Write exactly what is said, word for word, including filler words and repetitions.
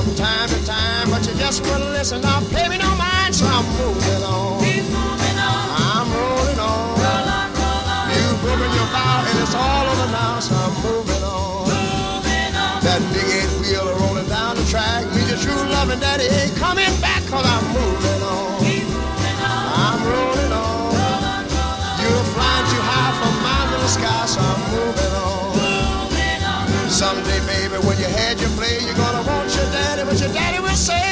from time to time, but you just wouldn't listen. Now pay me no mind, so I'm moving on. Keep moving on. I'm rolling on. Roll on, roll on. You've broken your vow and it's all over now, so I'm moving on. Moving on. That big eight wheel rolling down the track means your true loving daddy ain't coming back, cause I'm moving on. Keep moving on. I'm rolling on. Roll on, roll on. You're flying too high from my little sky, so I'm moving on. Moving on. Someday, baby, when you had your play, you're gonna want your daddy, but your daddy will say,